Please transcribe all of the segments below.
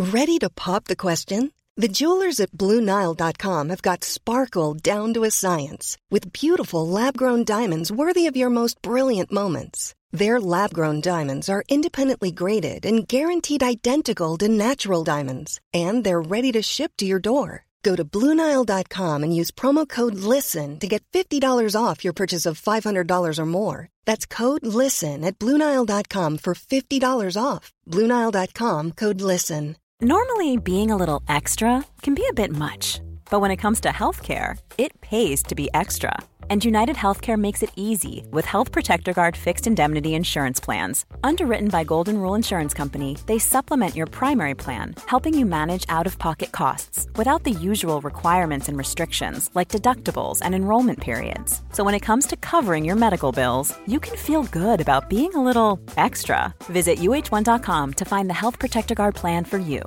Ready to pop the question? The jewelers at BlueNile.com have got sparkle down to a science with beautiful lab-grown diamonds worthy of your most brilliant moments. Their lab-grown diamonds are independently graded and guaranteed identical to natural diamonds, and they're ready to ship to your door. Go to BlueNile.com and use promo code LISTEN to get $50 off your purchase of $500 or more. That's code LISTEN at BlueNile.com for $50 off. BlueNile.com, code LISTEN. Normally, being a little extra can be a bit much, but when it comes to healthcare, it pays to be extra. And United Healthcare makes it easy with Health Protector Guard fixed indemnity insurance plans. Underwritten by Golden Rule Insurance Company, they supplement your primary plan, helping you manage out-of-pocket costs without the usual requirements and restrictions like deductibles and enrollment periods. So when it comes to covering your medical bills, you can feel good about being a little extra. Visit uh1.com to find the Health Protector Guard plan for you.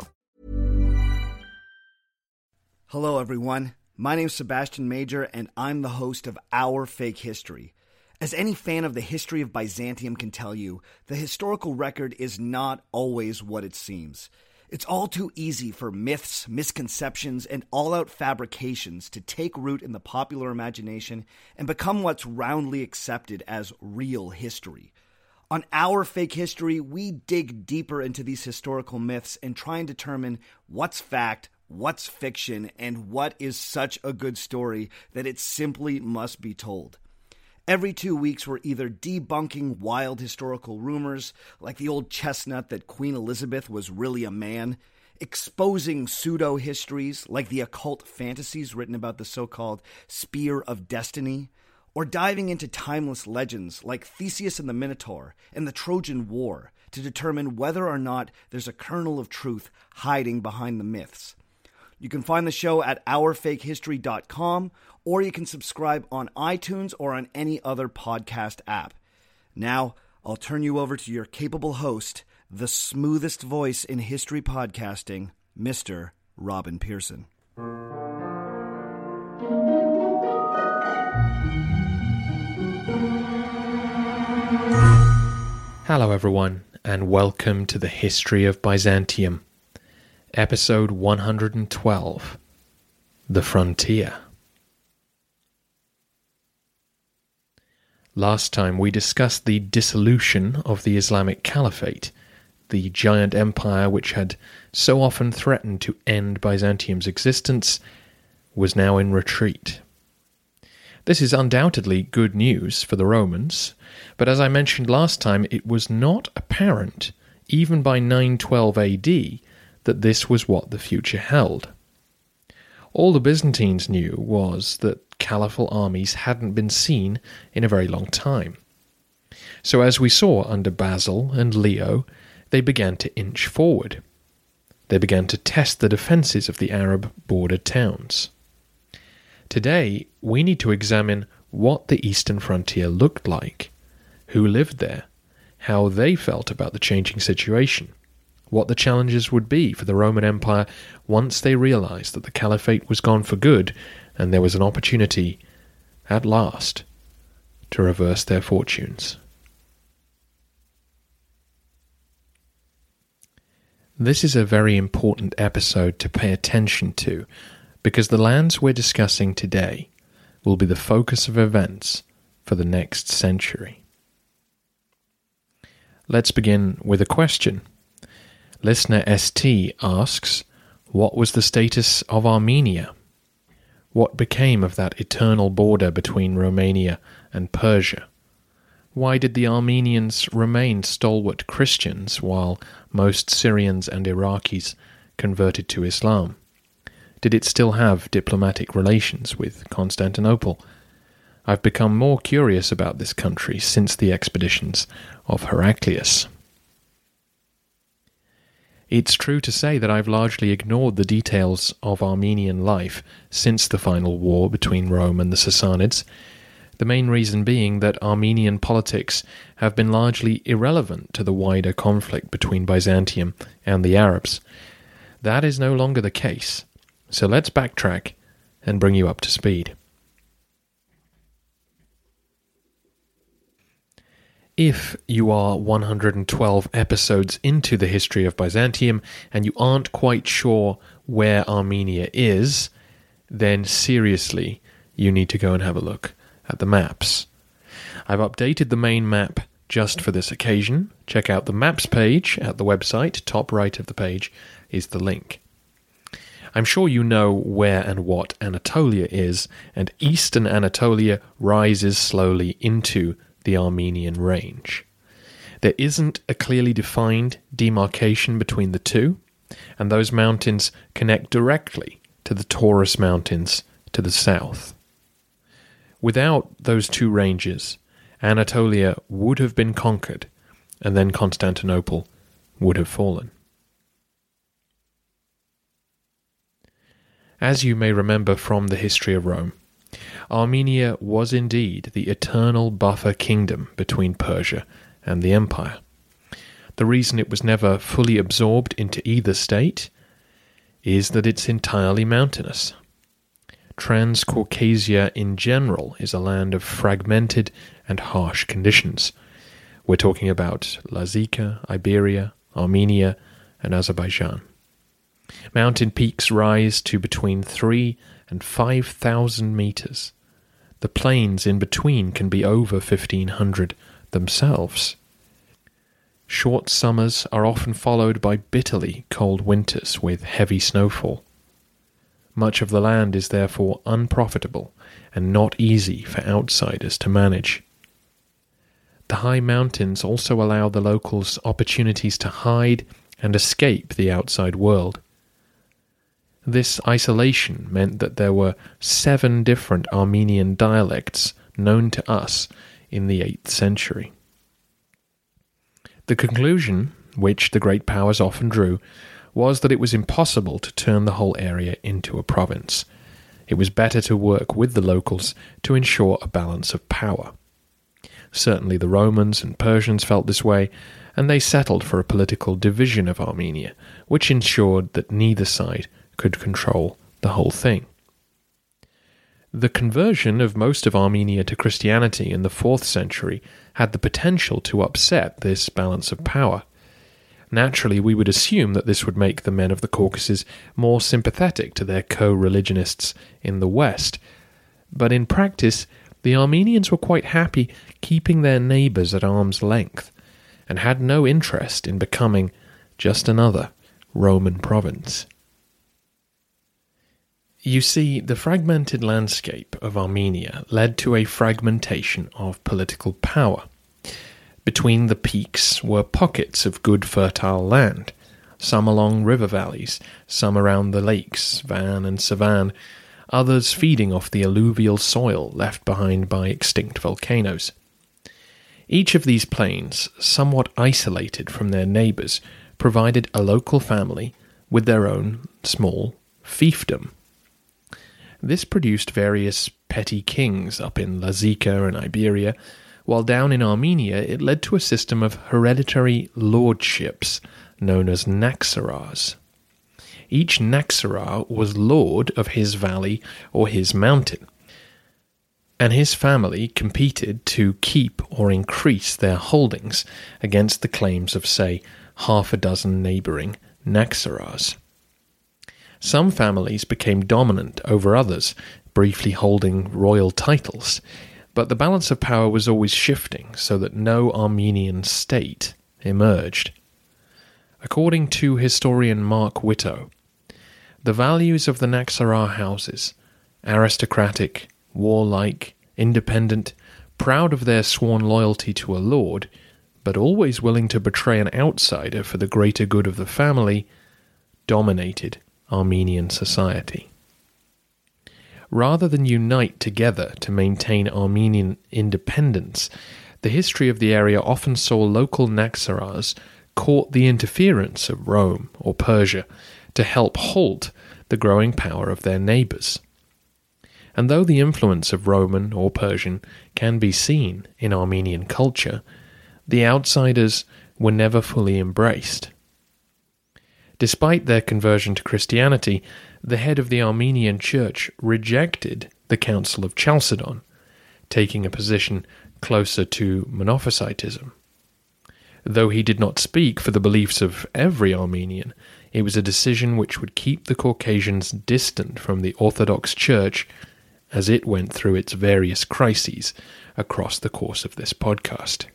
Hello, everyone. My name's Sebastian Major, and I'm the host of Our Fake History. As any fan of the history of Byzantium can tell you, the historical record is not always what it seems. It's all too easy for myths, misconceptions, and all-out fabrications to take root in the popular imagination and become what's roundly accepted as real history. On Our Fake History, we dig deeper into these historical myths and try and determine what's fact, what's fiction, and what is such a good story that it simply must be told. Every 2 weeks, we're either debunking wild historical rumors, like the old chestnut that Queen Elizabeth was really a man, exposing pseudo-histories, like the occult fantasies written about the so-called Spear of Destiny, or diving into timeless legends like Theseus and the Minotaur and the Trojan War to determine whether or not there's a kernel of truth hiding behind the myths. You can find the show at OurFakeHistory.com, or you can subscribe on iTunes or on any other podcast app. Now, I'll turn you over to your capable host, the smoothest voice in history podcasting, Mr. Robin Pearson. Hello everyone, and welcome to the History of Byzantium. Episode 112, The Frontier. Last time we discussed the dissolution of the Islamic Caliphate, the giant empire which had so often threatened to end Byzantium's existence, was now in retreat. This is undoubtedly good news for the Romans, but as I mentioned last time, it was not apparent, even by 912 AD, that this was what the future held. All the Byzantines knew was that caliphal armies hadn't been seen in a very long time. So as we saw under Basil and Leo, they began to inch forward. They began to test the defences of the Arab border towns. Today, we need to examine what the eastern frontier looked like, who lived there, how they felt about the changing situation, what the challenges would be for the Roman Empire once they realized that the Caliphate was gone for good and there was an opportunity, at last, to reverse their fortunes. This is a very important episode to pay attention to, because the lands we're discussing today will be the focus of events for the next century. Let's begin with a question. Listener ST asks, what was the status of Armenia? What became of that eternal border between Romania and Persia? Why did the Armenians remain stalwart Christians while most Syrians and Iraqis converted to Islam? Did it still have diplomatic relations with Constantinople? I've become more curious about this country since the expeditions of Heraclius. It's true to say that I've largely ignored the details of Armenian life since the final war between Rome and the Sassanids, the main reason being that Armenian politics have been largely irrelevant to the wider conflict between Byzantium and the Arabs. That is no longer the case, so let's backtrack and bring you up to speed. If you are 112 episodes into the history of Byzantium and you aren't quite sure where Armenia is, then seriously, you need to go and have a look at the maps. I've updated the main map just for this occasion. Check out the maps page at the website. Top right of the page is the link. I'm sure you know where and what Anatolia is, and eastern Anatolia rises slowly into the Armenian range. There isn't a clearly defined demarcation between the two, and those mountains connect directly to the Taurus Mountains to the south. Without those two ranges, Anatolia would have been conquered, and then Constantinople would have fallen. As you may remember from the history of Rome, Armenia was indeed the eternal buffer kingdom between Persia and the empire. The reason it was never fully absorbed into either state is that it's entirely mountainous. Transcaucasia in general is a land of fragmented and harsh conditions. We're talking about Lazica, Iberia, Armenia, and Azerbaijan. Mountain peaks rise to between 3,000 and 5,000 meters. The plains in between can be over 1,500 themselves. Short summers are often followed by bitterly cold winters with heavy snowfall. Much of the land is therefore unprofitable and not easy for outsiders to manage. The high mountains also allow the locals opportunities to hide and escape the outside world. This isolation meant that there were 7 different Armenian dialects known to us in the 8th century. The conclusion, which the great powers often drew, was that it was impossible to turn the whole area into a province. It was better to work with the locals to ensure a balance of power. Certainly the Romans and Persians felt this way, and they settled for a political division of Armenia, which ensured that neither side could control the whole thing. The conversion of most of Armenia to Christianity in the 4th century had the potential to upset this balance of power. Naturally, we would assume that this would make the men of the Caucasus more sympathetic to their co-religionists in the West. But in practice, the Armenians were quite happy keeping their neighbours at arm's length, and had no interest in becoming just another Roman province. You see, the fragmented landscape of Armenia led to a fragmentation of political power. Between the peaks were pockets of good fertile land, some along river valleys, some around the lakes, Van and Sevan, others feeding off the alluvial soil left behind by extinct volcanoes. Each of these plains, somewhat isolated from their neighbours, provided a local family with their own small fiefdom. This produced various petty kings up in Lazica and Iberia, while down in Armenia it led to a system of hereditary lordships known as naxarars. Each naxarar was lord of his valley or his mountain, and his family competed to keep or increase their holdings against the claims of, say, half a dozen neighbouring naxarars. Some families became dominant over others, briefly holding royal titles, but the balance of power was always shifting so that no Armenian state emerged. According to historian Mark Whitto, the values of the Naxarar houses, aristocratic, warlike, independent, proud of their sworn loyalty to a lord, but always willing to betray an outsider for the greater good of the family, dominated Armenian society. Rather than unite together to maintain Armenian independence, the history of the area often saw local Naxarars court the interference of Rome or Persia to help halt the growing power of their neighbours. And though the influence of Roman or Persian can be seen in Armenian culture, the outsiders were never fully embraced. Despite their conversion to Christianity, the head of the Armenian Church rejected the Council of Chalcedon, taking a position closer to Monophysitism. Though he did not speak for the beliefs of every Armenian, it was a decision which would keep the Caucasians distant from the Orthodox Church as it went through its various crises across the course of this podcast.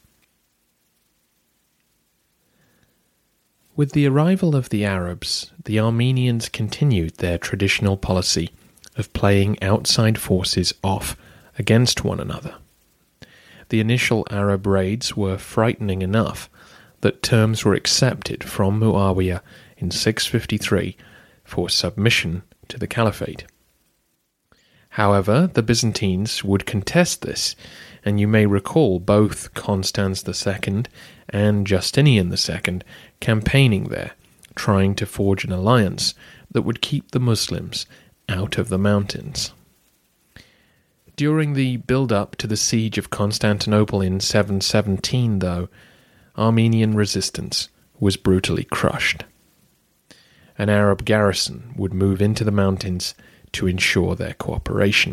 With the arrival of the Arabs, the Armenians continued their traditional policy of playing outside forces off against one another. The initial Arab raids were frightening enough that terms were accepted from Muawiyah in 653 for submission to the Caliphate. However, the Byzantines would contest this, and you may recall both Constans II and Justinian II campaigning there, trying to forge an alliance that would keep the Muslims out of the mountains. During the build-up to the siege of Constantinople in 717, though, Armenian resistance was brutally crushed. An Arab garrison would move into the mountains to ensure their cooperation.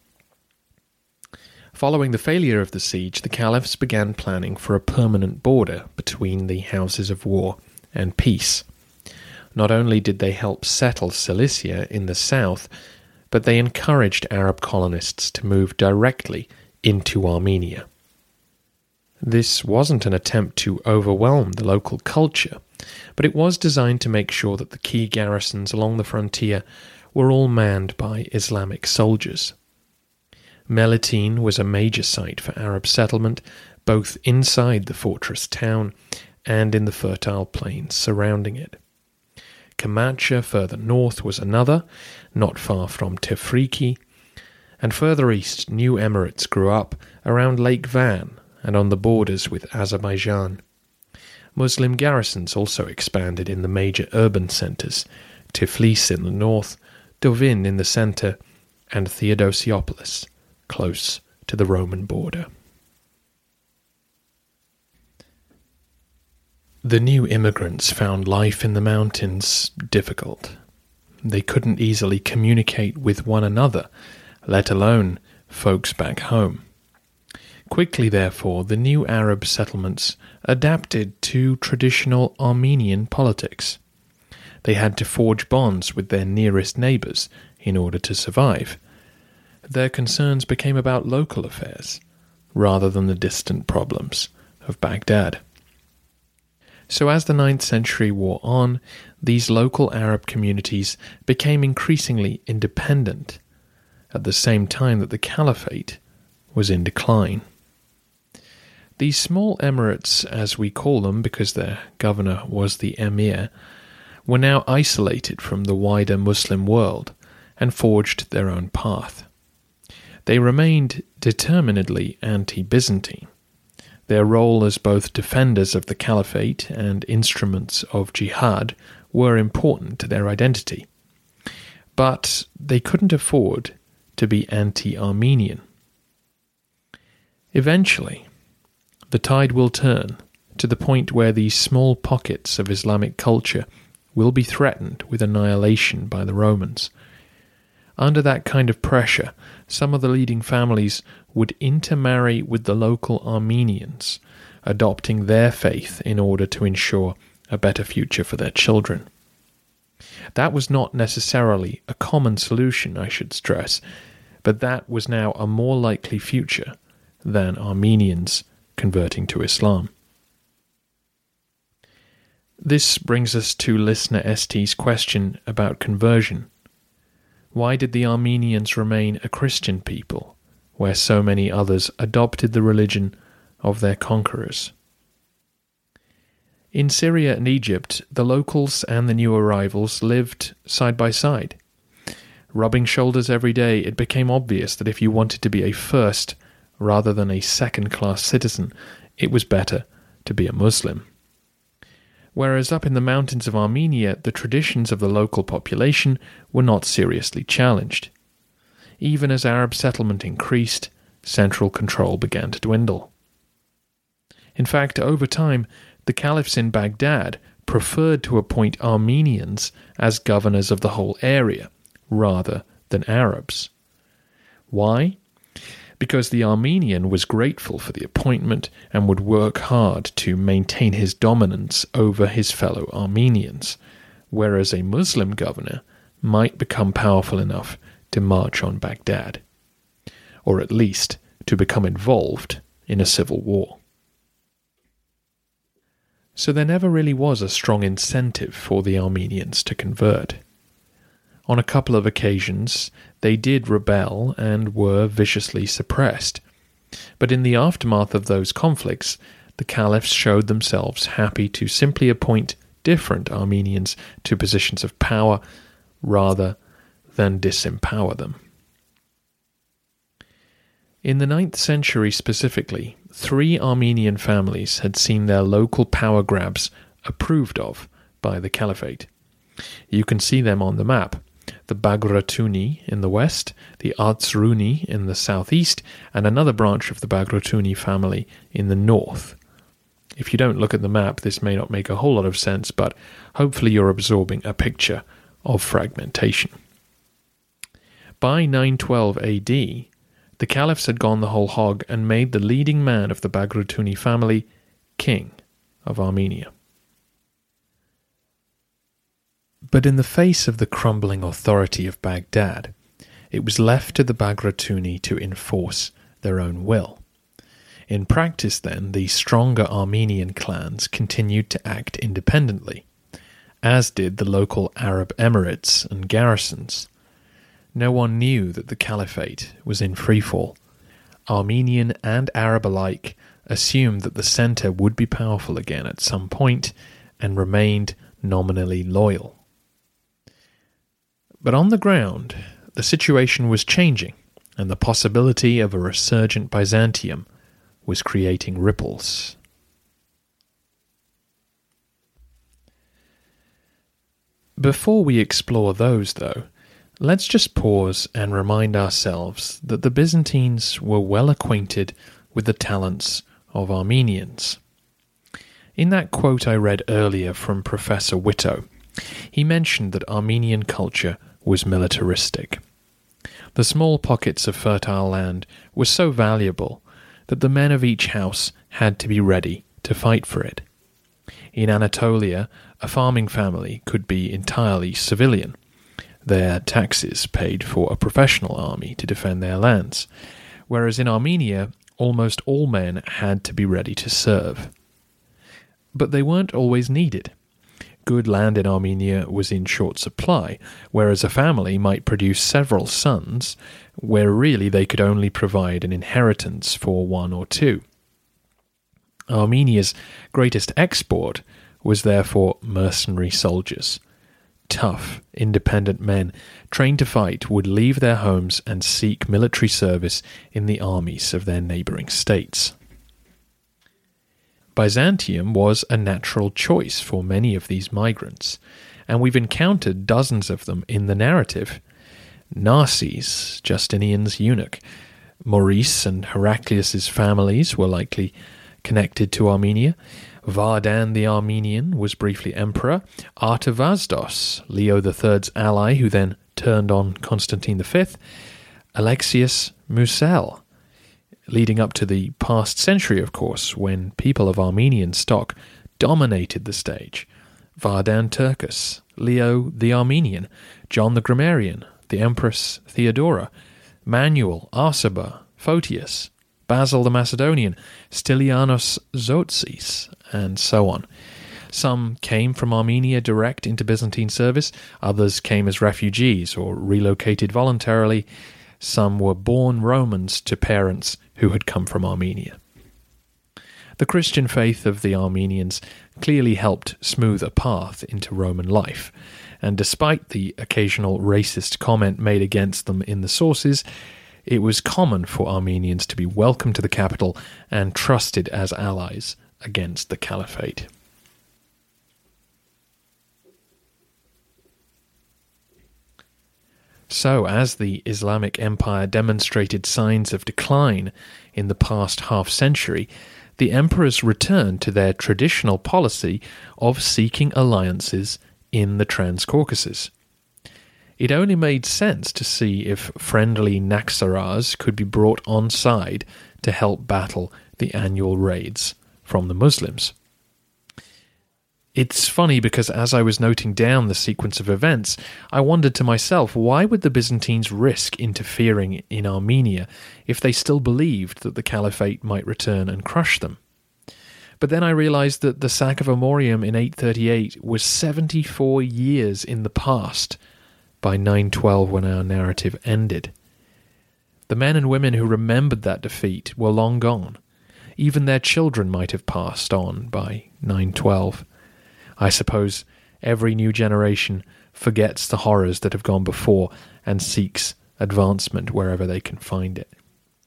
Following the failure of the siege, the caliphs began planning for a permanent border between the houses of war and peace. Not only did they help settle Cilicia in the south, but they encouraged Arab colonists to move directly into Armenia. This wasn't an attempt to overwhelm the local culture, but it was designed to make sure that the key garrisons along the frontier were all manned by Islamic soldiers. Melitene was a major site for Arab settlement, both inside the fortress town and in the fertile plains surrounding it. Kamacha further north was another, not far from Tefriki, and further east new emirates grew up around Lake Van and on the borders with Azerbaijan. Muslim garrisons also expanded in the major urban centres, Tiflis in the north, Dovin in the centre, and Theodosiopolis, close to the Roman border. The new immigrants found life in the mountains difficult. They couldn't easily communicate with one another, let alone folks back home. Quickly, therefore, the new Arab settlements adapted to traditional Armenian politics. They had to forge bonds with their nearest neighbours in order to survive. Their concerns became about local affairs, rather than the distant problems of Baghdad. So as the 9th century wore on, these local Arab communities became increasingly independent, at the same time that the Caliphate was in decline. These small emirates, as we call them because their governor was the emir, were now isolated from the wider Muslim world and forged their own path. They remained determinedly anti-Byzantine. Their role as both defenders of the Caliphate and instruments of jihad were important to their identity. But they couldn't afford to be anti-Armenian. Eventually, the tide will turn to the point where these small pockets of Islamic culture will be threatened with annihilation by the Romans. Under that kind of pressure, some of the leading families would intermarry with the local Armenians, adopting their faith in order to ensure a better future for their children. That was not necessarily a common solution, I should stress, but that was now a more likely future than Armenians converting to Islam. This brings us to listener ST's question about conversion. Why did the Armenians remain a Christian people, where so many others adopted the religion of their conquerors? In Syria and Egypt, the locals and the new arrivals lived side by side. Rubbing shoulders every day, it became obvious that if you wanted to be a first rather than a second-class citizen, it was better to be a Muslim. Whereas up in the mountains of Armenia, the traditions of the local population were not seriously challenged. Even as Arab settlement increased, central control began to dwindle. In fact, over time, the caliphs in Baghdad preferred to appoint Armenians as governors of the whole area, rather than Arabs. Why? because the Armenian was grateful for the appointment and would work hard to maintain his dominance over his fellow Armenians, whereas a Muslim governor might become powerful enough to march on Baghdad, or at least to become involved in a civil war. So there never really was a strong incentive for the Armenians to convert. On a couple of occasions, they did rebel and were viciously suppressed. But in the aftermath of those conflicts, the caliphs showed themselves happy to simply appoint different Armenians to positions of power rather than disempower them. In the 9th century specifically, 3 Armenian families had seen their local power grabs approved of by the caliphate. You can see them on the map: the Bagratuni in the west, the Arzruni in the southeast, and another branch of the Bagratuni family in the north. If you don't look at the map, this may not make a whole lot of sense, but hopefully you're absorbing a picture of fragmentation. By 912 AD, the caliphs had gone the whole hog and made the leading man of the Bagratuni family king of Armenia. But in the face of the crumbling authority of Baghdad, it was left to the Bagratuni to enforce their own will. In practice, then, the stronger Armenian clans continued to act independently, as did the local Arab emirates and garrisons. No one knew that the caliphate was in freefall. Armenian and Arab alike assumed that the centre would be powerful again at some point and remained nominally loyal. But on the ground, the situation was changing, and the possibility of a resurgent Byzantium was creating ripples. Before we explore those, though, let's just pause and remind ourselves that the Byzantines were well acquainted with the talents of Armenians. In that quote I read earlier from Professor Witto, he mentioned that Armenian culture was militaristic. The small pockets of fertile land were so valuable that the men of each house had to be ready to fight for it. In Anatolia, a farming family could be entirely civilian, their taxes paid for a professional army to defend their lands, whereas in Armenia, almost all men had to be ready to serve. But they weren't always needed. Good land in Armenia was in short supply, whereas a family might produce several sons, where really they could only provide an inheritance for one or two. Armenia's greatest export was therefore mercenary soldiers. Tough, independent men trained to fight would leave their homes and seek military service in the armies of their neighbouring states. Byzantium was a natural choice for many of these migrants, and we've encountered dozens of them in the narrative. Narses, Justinian's eunuch, Maurice and Heraclius's families were likely connected to Armenia. Vardan the Armenian was briefly emperor. Artavasdos, Leo III's ally who then turned on Constantine V. Alexius Musel, leading up to the past century, of course, when people of Armenian stock dominated the stage. Vardan Turcus, Leo the Armenian, John the Grammarian, the Empress Theodora, Manuel, Arsaber, Photius, Basil the Macedonian, Stylianos Zotsis, and so on. Some came from Armenia direct into Byzantine service, others came as refugees or relocated voluntarily, some were born Romans to parents who had come from Armenia. The Christian faith of the Armenians clearly helped smooth a path into Roman life, and despite the occasional racist comment made against them in the sources, it was common for Armenians to be welcomed to the capital and trusted as allies against the caliphate. So, as the Islamic Empire demonstrated signs of decline in the past half-century, the emperors returned to their traditional policy of seeking alliances in the Transcaucasus. It only made sense to see if friendly Naxarars could be brought on side to help battle the annual raids from the Muslims. It's funny because as I was noting down the sequence of events, I wondered to myself, why would the Byzantines risk interfering in Armenia if they still believed that the Caliphate might return and crush them? But then I realized that the sack of Amorium in 838 was 74 years in the past, by 912 when our narrative ended. The men and women who remembered that defeat were long gone. Even their children might have passed on by 912. I suppose every new generation forgets the horrors that have gone before and seeks advancement wherever they can find it.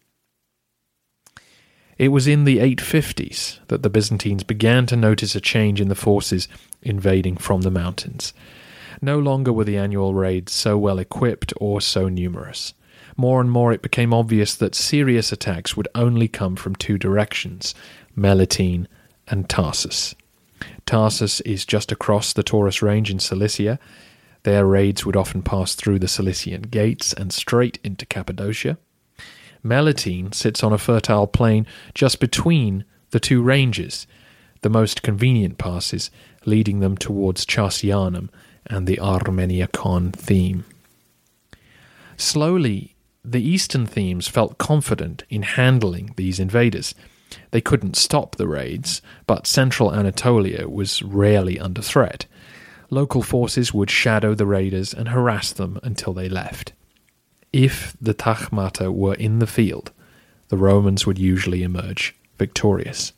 It was in the 850s that the Byzantines began to notice a change in the forces invading from the mountains. No longer were the annual raids so well equipped or so numerous. More and more it became obvious that serious attacks would only come from two directions, Melitene and Tarsus. Tarsus is just across the Taurus Range in Cilicia. Their raids would often pass through the Cilician gates and straight into Cappadocia. Melitene sits on a fertile plain just between the two ranges, the most convenient passes leading them towards Charsianum and the Armeniakon theme. Slowly, the eastern themes felt confident in handling these invaders. They couldn't stop the raids, but central Anatolia was rarely under threat. Local forces would shadow the raiders and harass them until they left. If the Tachmata were in the field, the Romans would usually emerge victorious.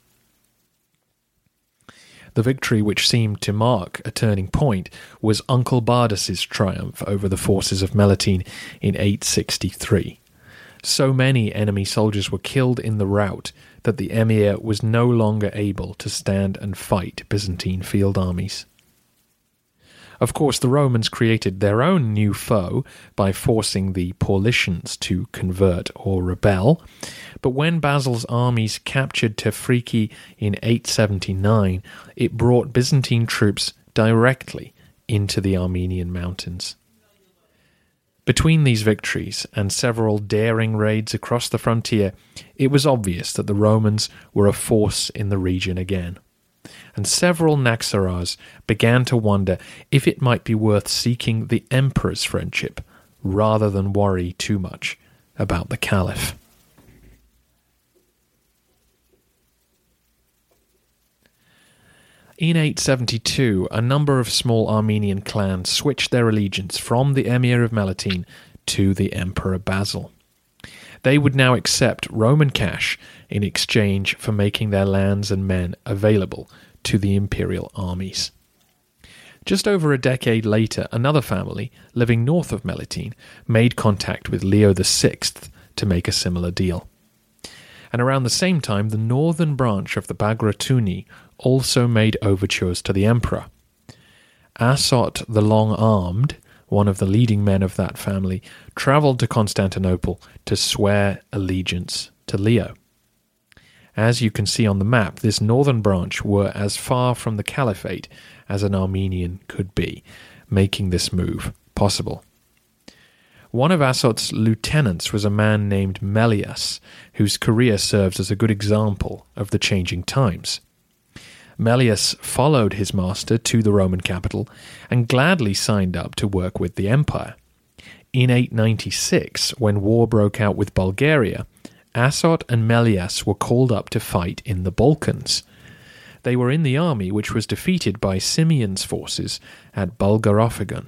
The victory which seemed to mark a turning point was Uncle Bardas's triumph over the forces of Melitene in 863. So many enemy soldiers were killed in the rout that the emir was no longer able to stand and fight Byzantine field armies. Of course, the Romans created their own new foe by forcing the Paulicians to convert or rebel, but when Basil's armies captured Tefriki in 879, it brought Byzantine troops directly into the Armenian mountains. Between these victories and several daring raids across the frontier, it was obvious that the Romans were a force in the region again. And several Naxarars began to wonder if it might be worth seeking the emperor's friendship rather than worry too much about the caliph. In 872, a number of small Armenian clans switched their allegiance from the emir of Melitene to the emperor Basil. They would now accept Roman cash in exchange for making their lands and men available to the imperial armies. Just over a decade later, another family, living north of Melitene, made contact with Leo VI to make a similar deal. And around the same time, the northern branch of the Bagratuni also made overtures to the emperor. Asot the Long-Armed, one of the leading men of that family, travelled to Constantinople to swear allegiance to Leo. As you can see on the map, this northern branch were as far from the caliphate as an Armenian could be, making this move possible. One of Asot's lieutenants was a man named Melias, whose career serves as a good example of the changing times. Melias followed his master to the Roman capital and gladly signed up to work with the empire. In 896, when war broke out with Bulgaria, Asot and Melias were called up to fight in the Balkans. They were in the army which was defeated by Simeon's forces at Bulgarophagon.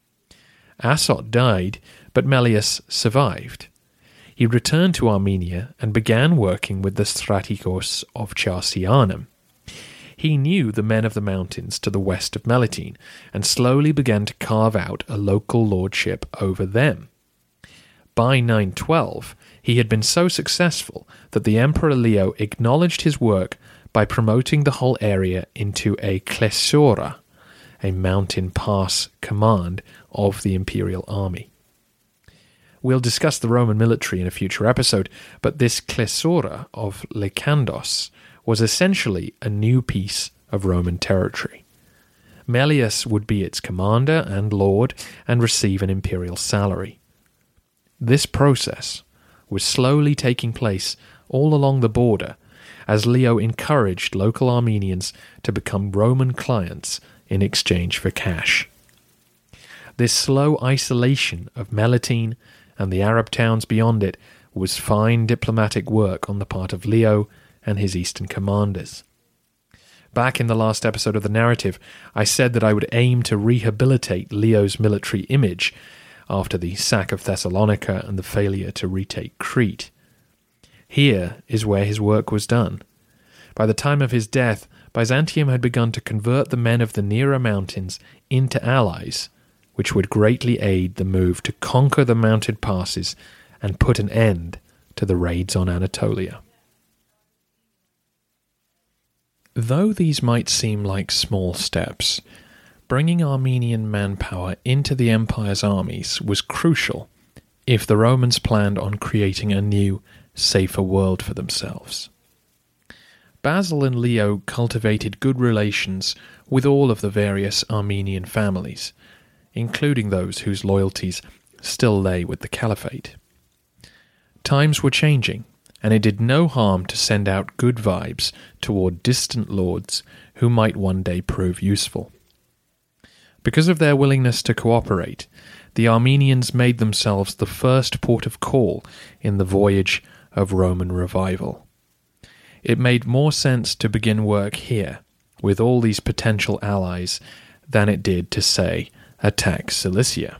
Asot died, but Melias survived. He returned to Armenia and began working with the Strategos of Charsianum. He knew the men of the mountains to the west of Melitene and slowly began to carve out a local lordship over them. By 912, he had been so successful that the Emperor Leo acknowledged his work by promoting the whole area into a klesura, a mountain pass command of the imperial army. We'll discuss the Roman military in a future episode, but this klesura of Lekandos was essentially a new piece of Roman territory. Melius would be its commander and lord and receive an imperial salary. This process was slowly taking place all along the border as Leo encouraged local Armenians to become Roman clients in exchange for cash. This slow isolation of Melitene and the Arab towns beyond it was fine diplomatic work on the part of Leo and his eastern commanders. Back in the last episode of the narrative, I said that I would aim to rehabilitate Leo's military image after the sack of Thessalonica and the failure to retake Crete. Here is where his work was done. By the time of his death, Byzantium had begun to convert the men of the Nera Mountains into allies, which would greatly aid the move to conquer the mounted passes and put an end to the raids on Anatolia. Though these might seem like small steps, bringing Armenian manpower into the empire's armies was crucial if the Romans planned on creating a new, safer world for themselves. Basil and Leo cultivated good relations with all of the various Armenian families, including those whose loyalties still lay with the Caliphate. Times were changing, and it did no harm to send out good vibes toward distant lords who might one day prove useful. Because of their willingness to cooperate, the Armenians made themselves the first port of call in the voyage of Roman revival. It made more sense to begin work here, with all these potential allies, than it did to, say, attack Cilicia.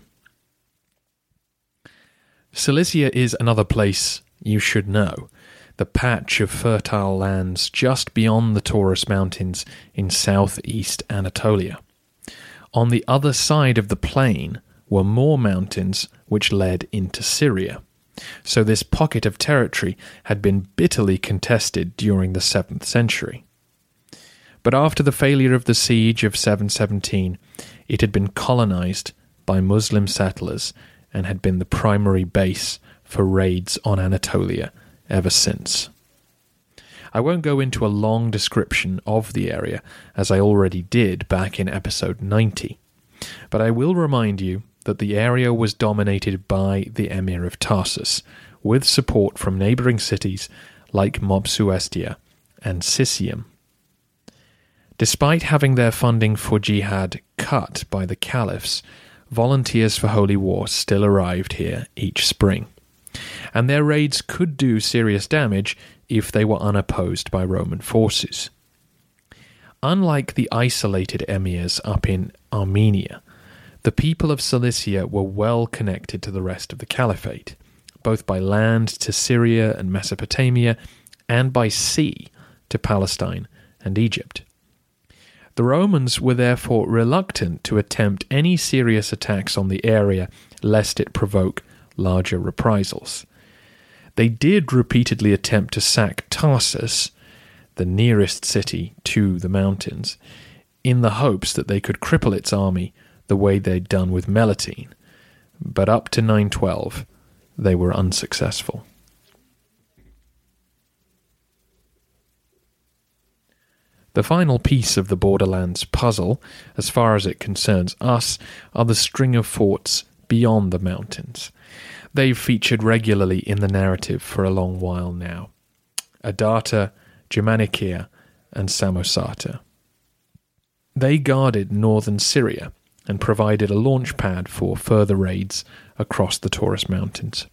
Cilicia is another place you should know, the patch of fertile lands just beyond the Taurus Mountains in southeast Anatolia. On the other side of the plain were more mountains which led into Syria, so this pocket of territory had been bitterly contested during the 7th century. But after the failure of the siege of 717, it had been colonized by Muslim settlers and had been the primary base for raids on Anatolia ever since. I won't go into a long description of the area, as I already did back in episode 90, but I will remind you that the area was dominated by the Emir of Tarsus, with support from neighbouring cities like Mopsuestia and Sisium. Despite having their funding for jihad cut by the caliphs, volunteers for holy war still arrived here each spring, and their raids could do serious damage if they were unopposed by Roman forces. Unlike the isolated emirs up in Armenia, the people of Cilicia were well connected to the rest of the caliphate, both by land to Syria and Mesopotamia, and by sea to Palestine and Egypt. The Romans were therefore reluctant to attempt any serious attacks on the area lest it provoke larger reprisals. They did repeatedly attempt to sack Tarsus, the nearest city to the mountains, in the hopes that they could cripple its army the way they'd done with Melitene, but up to 912 they were unsuccessful. The final piece of the borderlands puzzle, as far as it concerns us, are the string of forts beyond the mountains. They've featured regularly in the narrative for a long while now. Adata, Germanicia, and Samosata. They guarded northern Syria and provided a launch pad for further raids across the Taurus Mountains.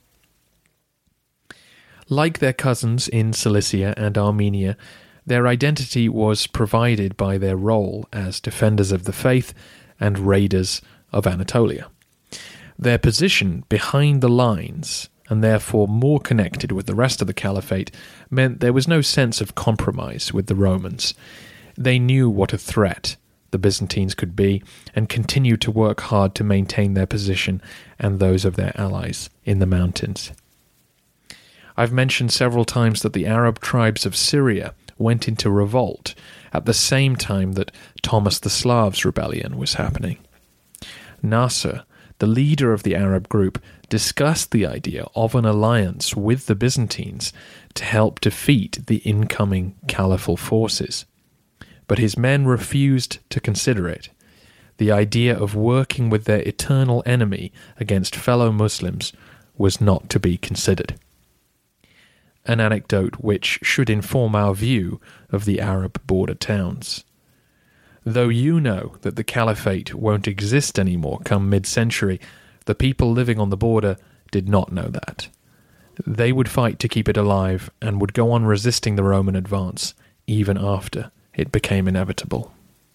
Like their cousins in Cilicia and Armenia, their identity was provided by their role as defenders of the faith and raiders of Anatolia. Their position behind the lines, and therefore more connected with the rest of the caliphate, meant there was no sense of compromise with the Romans. They knew what a threat the Byzantines could be, and continued to work hard to maintain their position and those of their allies in the mountains. I've mentioned several times that the Arab tribes of Syria went into revolt at the same time that Thomas the Slav's rebellion was happening. Nasser, the leader of the Arab group, discussed the idea of an alliance with the Byzantines to help defeat the incoming caliphal forces. But his men refused to consider it, the idea of working with their eternal enemy against fellow Muslims was not to be considered. An anecdote which should inform our view of the Arab border towns. Though you know that the caliphate won't exist anymore come mid-century, the people living on the border did not know that. They would fight to keep it alive and would go on resisting the Roman advance even after it became inevitable.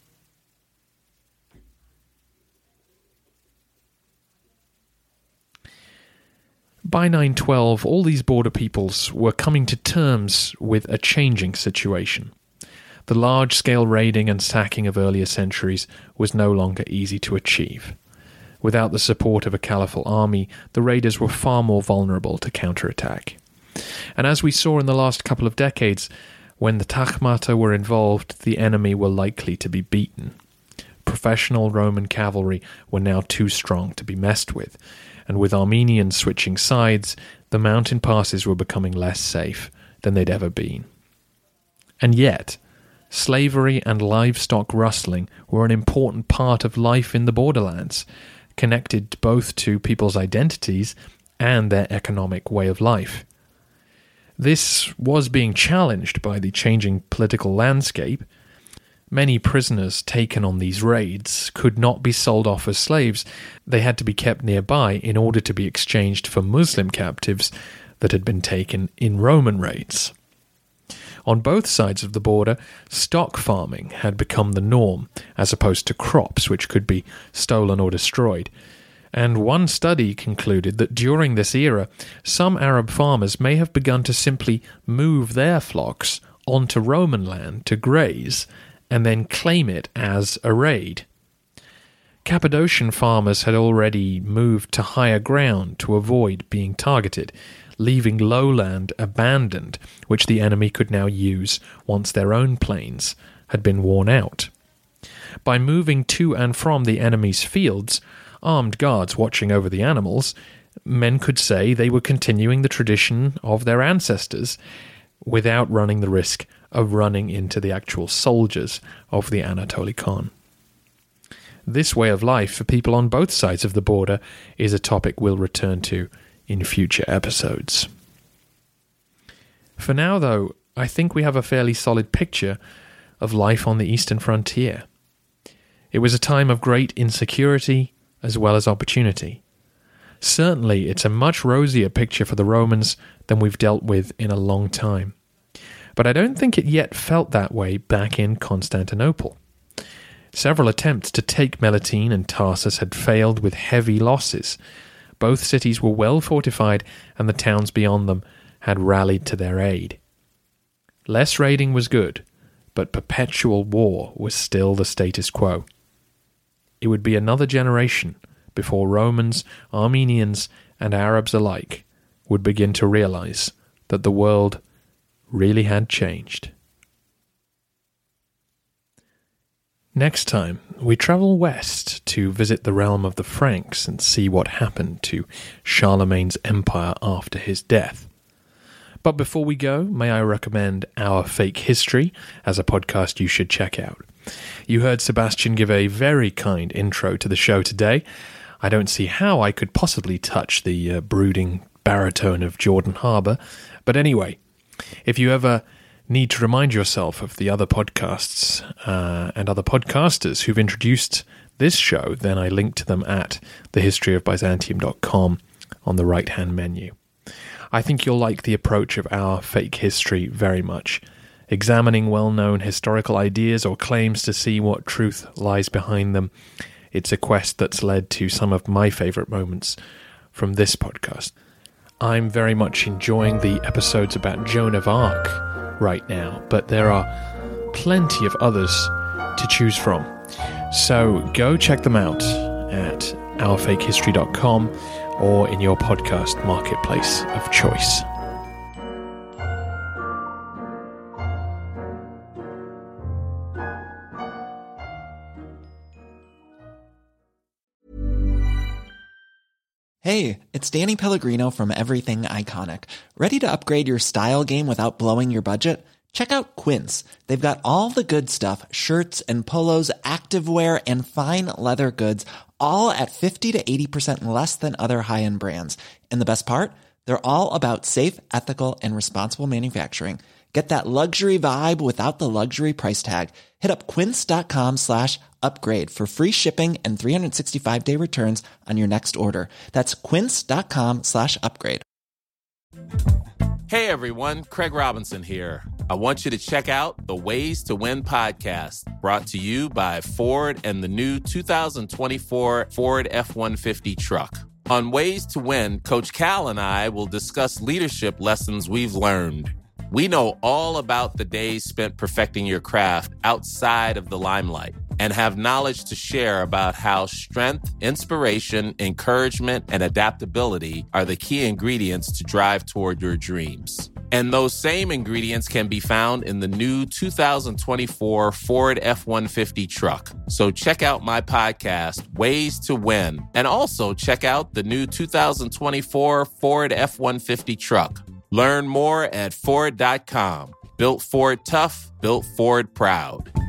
By 912, all these border peoples were coming to terms with a changing situation. The large-scale raiding and sacking of earlier centuries was no longer easy to achieve. Without the support of a caliphal army, the raiders were far more vulnerable to counterattack. And as we saw in the last couple of decades, when the Tagmata were involved, the enemy were likely to be beaten. Professional Roman cavalry were now too strong to be messed with, and with Armenians switching sides, the mountain passes were becoming less safe than they'd ever been. And yet, slavery and livestock rustling were an important part of life in the borderlands, connected both to people's identities and their economic way of life. This was being challenged by the changing political landscape. Many prisoners taken on these raids could not be sold off as slaves. They had to be kept nearby in order to be exchanged for Muslim captives that had been taken in Roman raids. On both sides of the border, stock farming had become the norm, as opposed to crops which could be stolen or destroyed. And one study concluded that during this era, some Arab farmers may have begun to simply move their flocks onto Roman land to graze, and then claim it as a raid. Cappadocian farmers had already moved to higher ground to avoid being targeted, leaving lowland abandoned, which the enemy could now use once their own plains had been worn out. By moving to and from the enemy's fields, armed guards watching over the animals, men could say they were continuing the tradition of their ancestors without running the risk of running into the actual soldiers of the Anatolikon. This way of life for people on both sides of the border is a topic we'll return to in future episodes. For now, though, I think we have a fairly solid picture of life on the eastern frontier. It was a time of great insecurity as well as opportunity. Certainly, it's a much rosier picture for the Romans than we've dealt with in a long time. But I don't think it yet felt that way back in Constantinople. Several attempts to take Melitene and Tarsus had failed with heavy losses. Both cities were well fortified, and the towns beyond them had rallied to their aid. Less raiding was good, but perpetual war was still the status quo. It would be another generation before Romans, Armenians, and Arabs alike would begin to realize that the world really had changed. Next time, we travel west to visit the realm of the Franks and see what happened to Charlemagne's empire after his death. But before we go, may I recommend Our Fake History as a podcast you should check out. You heard Sebastian give a very kind intro to the show today. I don't see how I could possibly touch the brooding baritone of Jordan Harbour, but anyway, if you ever need to remind yourself of the other podcasts and other podcasters who've introduced this show, then I link to them at thehistoryofbyzantium.com on the right-hand menu. I think you'll like the approach of Our Fake History very much, examining well-known historical ideas or claims to see what truth lies behind them. It's a quest that's led to some of my favourite moments from this podcast. I'm very much enjoying the episodes about Joan of Arc right now, but there are plenty of others to choose from. So go check them out at ourfakehistory.com or in your podcast marketplace of choice. Hey, it's Danny Pellegrino from Everything Iconic. Ready to upgrade your style game without blowing your budget? Check out Quince. They've got all the good stuff, shirts and polos, activewear, and fine leather goods, all at 50 to 80% less than other high-end brands. And the best part? They're all about safe, ethical, and responsible manufacturing. Get that luxury vibe without the luxury price tag. Hit up quince.com/upgrade for free shipping and 365-day returns on your next order. That's quince.com/upgrade. Hey everyone, Craig Robinson here. I want you to check out the Ways to Win podcast, brought to you by Ford and the new 2024 Ford F-150 truck. On Ways to Win, Coach Cal and I will discuss leadership lessons we've learned. We know all about the days spent perfecting your craft outside of the limelight and have knowledge to share about how strength, inspiration, encouragement, and adaptability are the key ingredients to drive toward your dreams. And those same ingredients can be found in the new 2024 Ford F-150 truck. So check out my podcast, Ways to Win, and also check out the new 2024 Ford F-150 truck. Learn more at Ford.com. Built Ford tough, built Ford proud.